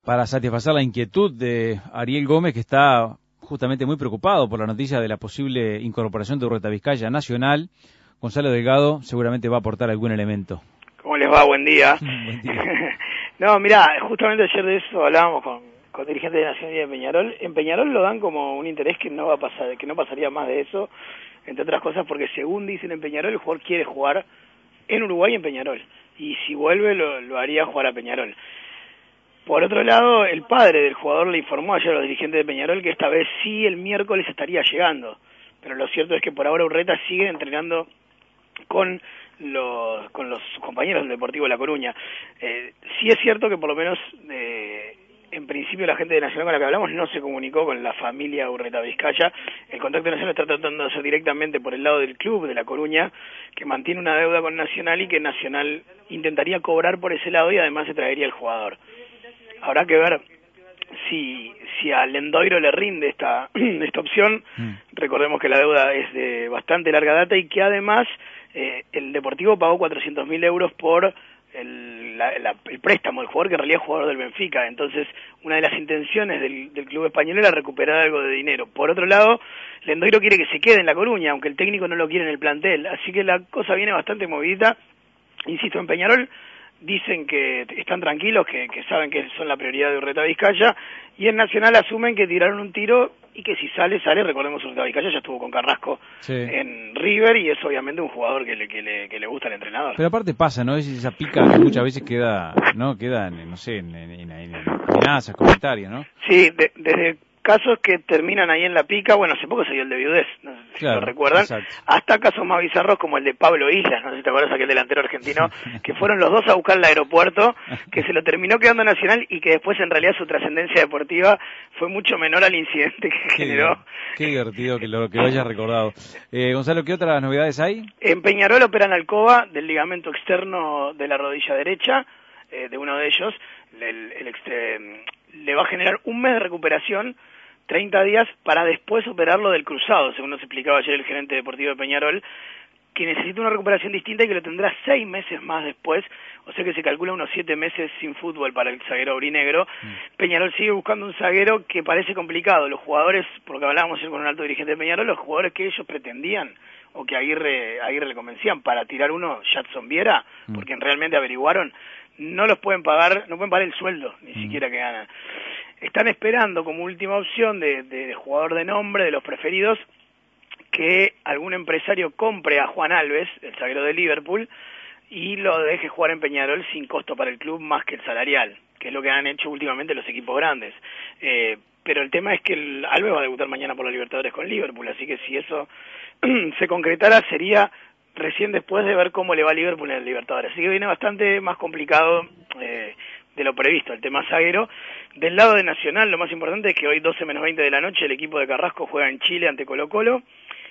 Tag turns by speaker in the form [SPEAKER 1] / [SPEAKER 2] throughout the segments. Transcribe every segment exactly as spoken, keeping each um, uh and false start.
[SPEAKER 1] para satisfacer la inquietud de Ariel Gómez, que está justamente muy preocupado por la noticia de la posible incorporación de Urreta Vizcaya Nacional. Gonzalo Delgado seguramente va a aportar algún elemento.
[SPEAKER 2] ¿Cómo les va? Buen día.
[SPEAKER 1] Buen día.
[SPEAKER 2] No, mirá, justamente ayer de eso hablábamos con, con dirigentes de Nacional y de Peñarol. En Peñarol lo dan como un interés que no va a pasar, que no pasaría más de eso, entre otras cosas porque según dicen en Peñarol, el jugador quiere jugar en Uruguay y en Peñarol. Y si vuelve lo, lo haría jugar a Peñarol. Por otro lado, el padre del jugador le informó ayer a los dirigentes de Peñarol que esta vez sí el miércoles estaría llegando. Pero lo cierto es que por ahora Urreta sigue entrenando con los con los compañeros del Deportivo La Coruña. Eh, sí es cierto que por lo menos eh, en principio la gente de Nacional con la que hablamos no se comunicó con la familia Urreta Vizcaya. El contacto nacional está tratando de hacer directamente por el lado del club de La Coruña, que mantiene una deuda con Nacional y que Nacional intentaría cobrar por ese lado y además se traería el jugador. Habrá que ver si si a Lendoiro le rinde esta esta opción. Mm. Recordemos que la deuda es de bastante larga data y que además eh, el Deportivo pagó cuatrocientos mil euros por el, la, la, el préstamo, el jugador que en realidad es jugador del Benfica. Entonces, una de las intenciones del, del club español era recuperar algo de dinero. Por otro lado, Lendoiro quiere que se quede en La Coruña, aunque el técnico no lo quiere en el plantel. Así que la cosa viene bastante movidita. Insisto, en Peñarol dicen que están tranquilos, que, que saben que son la prioridad de Urreta Vizcaya, y en Nacional asumen que tiraron un tiro y que si sale, sale. Recordemos, Urreta Vizcaya ya estuvo con Carrasco sí. en River y es obviamente un jugador que le, que le, que le gusta al entrenador.
[SPEAKER 1] Pero aparte pasa, ¿no? Es esa pica que muchas veces queda, ¿no? Queda, en, no sé, en, en, en, en amenazas, comentarios, ¿no?
[SPEAKER 2] Sí, de, desde casos que terminan ahí en la pica, bueno, hace poco se dio el de Viudés, no sé si claro, lo recuerdan, exacto. Hasta casos más bizarros como el de Pablo Islas, no sé si te acuerdas, aquel delantero argentino, que fueron los dos a buscar el aeropuerto, que se lo terminó quedando Nacional y que después en realidad su trascendencia deportiva fue mucho menor al incidente que
[SPEAKER 1] qué,
[SPEAKER 2] generó.
[SPEAKER 1] Qué divertido que lo, que lo hayas recordado. Eh, Gonzalo, ¿qué otras novedades hay?
[SPEAKER 2] En Peñarol operan Alcoba del ligamento externo de la rodilla derecha, eh, de uno de ellos, el, el extre, le va a generar un mes de recuperación, treinta días, para después operarlo del cruzado, según nos explicaba ayer el gerente deportivo de Peñarol, que necesita una recuperación distinta y que lo tendrá seis meses más después, o sea que se calcula unos siete meses sin fútbol para el zaguero aurinegro. Mm. Peñarol sigue buscando un zaguero que parece complicado. Los jugadores, porque hablábamos ayer con un alto dirigente de Peñarol, los jugadores que ellos pretendían, o que Aguirre, Aguirre le convencían para tirar uno, Jadson Viera, mm. porque realmente averiguaron, no los pueden pagar, no pueden pagar el sueldo, ni mm. siquiera que ganan. Están esperando como última opción de, de, de jugador de nombre, de los preferidos, que algún empresario compre a Juan Alves, el zaguero de Liverpool, y lo deje jugar en Peñarol sin costo para el club más que el salarial, que es lo que han hecho últimamente los equipos grandes. Eh, pero el tema es que el Alves va a debutar mañana por la Libertadores con Liverpool, así que si eso se concretara sería recién después de ver cómo le va a Liverpool en el Libertadores. Así que viene bastante más complicado eh, de lo previsto el tema zaguero. Del lado de Nacional, lo más importante es que hoy doce menos veinte de la noche el equipo de Carrasco juega en Chile ante Colo-Colo,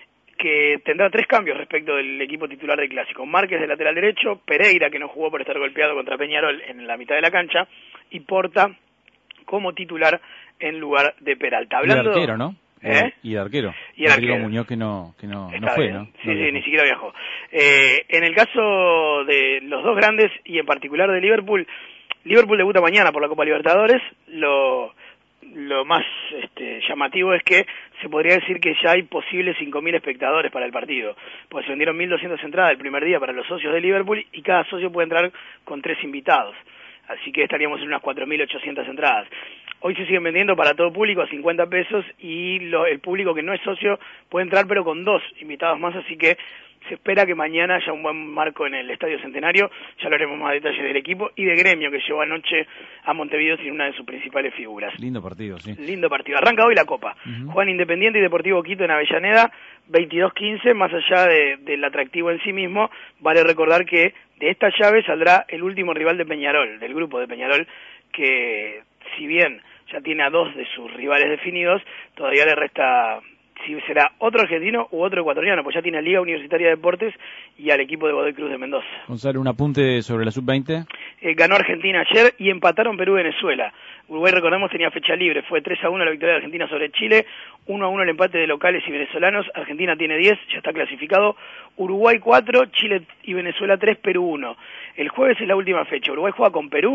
[SPEAKER 2] que tendrá tres cambios respecto del equipo titular del Clásico. Márquez de lateral derecho, Pereira, que no jugó por estar golpeado contra Peñarol en la mitad de la cancha, y Porta como titular en lugar de Peralta. Hablando,
[SPEAKER 1] y de arquero, ¿no?
[SPEAKER 2] ¿Eh?
[SPEAKER 1] Y de arquero.
[SPEAKER 2] Y el arquero.
[SPEAKER 1] Muñoz que no, que no, no fue, ¿no?
[SPEAKER 2] Sí,
[SPEAKER 1] no
[SPEAKER 2] sí, ni siquiera viajó. Eh, en el caso de los dos grandes, y en particular de Liverpool, Liverpool debuta mañana por la Copa Libertadores. Lo, lo más este, llamativo es que se podría decir que ya hay posibles cinco mil espectadores para el partido, pues se vendieron mil doscientas entradas el primer día para los socios de Liverpool y cada socio puede entrar con tres invitados, así que estaríamos en unas cuatro mil ochocientas entradas. Hoy se siguen vendiendo para todo público a cincuenta pesos y lo, el público que no es socio puede entrar pero con dos invitados más, así que se espera que mañana haya un buen marco en el Estadio Centenario. Ya hablaremos más detalles del equipo y de Gremio, que llegó anoche a Montevideo sin una de sus principales figuras.
[SPEAKER 1] Lindo partido, sí.
[SPEAKER 2] Lindo partido. Arranca hoy la Copa. Uh-huh. Juegan Independiente y Deportivo Quito en Avellaneda, veintidós quince. Más allá de, del atractivo en sí mismo, vale recordar que de esta llave saldrá el último rival de Peñarol, del grupo de Peñarol, que si bien ya tiene a dos de sus rivales definidos, todavía le resta si será otro argentino u otro ecuatoriano, pues ya tiene a Liga Universitaria de Deportes y al equipo de Godoy Cruz de Mendoza.
[SPEAKER 1] Gonzalo, un apunte sobre la sub veinte.
[SPEAKER 2] Eh, ganó Argentina ayer y empataron Perú y Venezuela. Uruguay, recordemos, tenía fecha libre, fue tres a uno la victoria de Argentina sobre Chile, uno a uno el empate de locales y venezolanos. Argentina tiene diez, ya está clasificado. Uruguay cuatro, Chile y Venezuela tres, Perú uno. El jueves es la última fecha. Uruguay juega con Perú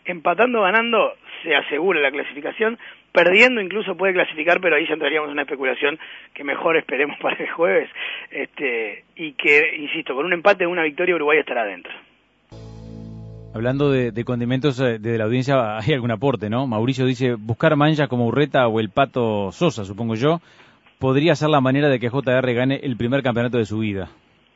[SPEAKER 2] empatando, ganando, se asegura la clasificación, perdiendo incluso puede clasificar, pero ahí ya entraríamos en una especulación que mejor esperemos para el jueves, este, y que, insisto, con un empate o una victoria Uruguay estará adentro.
[SPEAKER 1] Hablando de, de condimentos eh, de la audiencia, hay algún aporte, ¿no? Mauricio dice, buscar manchas como Urreta o el Pato Sosa, supongo yo, podría ser la manera de que J R gane el primer campeonato de su vida.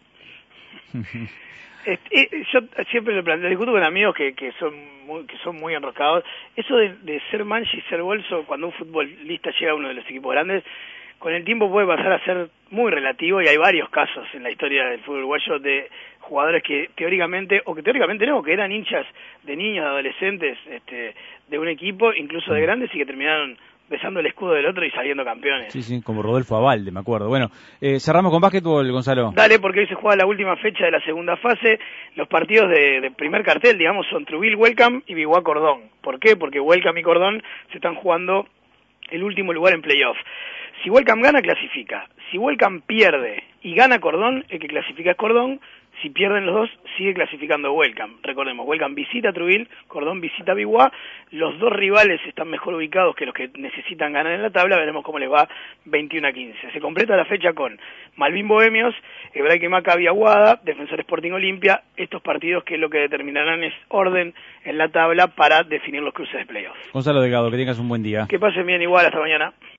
[SPEAKER 2] Este, yo siempre lo planteo, discuto con amigos que, que son muy, que son muy enroscados. Eso de, de ser mancha y ser bolso, cuando un futbolista llega a uno de los equipos grandes, con el tiempo puede pasar a ser muy relativo, y hay varios casos en la historia del fútbol uruguayo de jugadores que teóricamente, o que teóricamente no, que eran hinchas de niños, de adolescentes, este, de un equipo, incluso de grandes, y que terminaron besando el escudo del otro y saliendo campeones.
[SPEAKER 1] Sí, sí, como Rodolfo Abalde, me acuerdo. Bueno, eh, cerramos con básquetbol, Gonzalo.
[SPEAKER 2] Dale, porque hoy se juega la última fecha de la segunda fase. Los partidos de, de primer cartel, digamos, son Truville Welcome y Biguá Cordón. ¿Por qué? Porque Welcome y Cordón se están jugando el último lugar en playoff. Si Welcome gana, clasifica. Si Welcome pierde y gana Cordón, el que clasifica es Cordón. Si pierden los dos, sigue clasificando Welcome. Recordemos, Welcome visita a Truville, Cordón visita a Biguá. Los dos rivales están mejor ubicados que los que necesitan ganar en la tabla. Veremos cómo les va veintiuno a quince. Se completa la fecha con Malvin Bohemios, Hebraica y Maccabi Aguada, Defensor Sporting Olimpia. Estos partidos que lo que determinarán es orden en la tabla para definir los cruces de playoff.
[SPEAKER 1] Gonzalo Delgado, que tengas un buen día.
[SPEAKER 2] Que pasen bien igual, hasta mañana.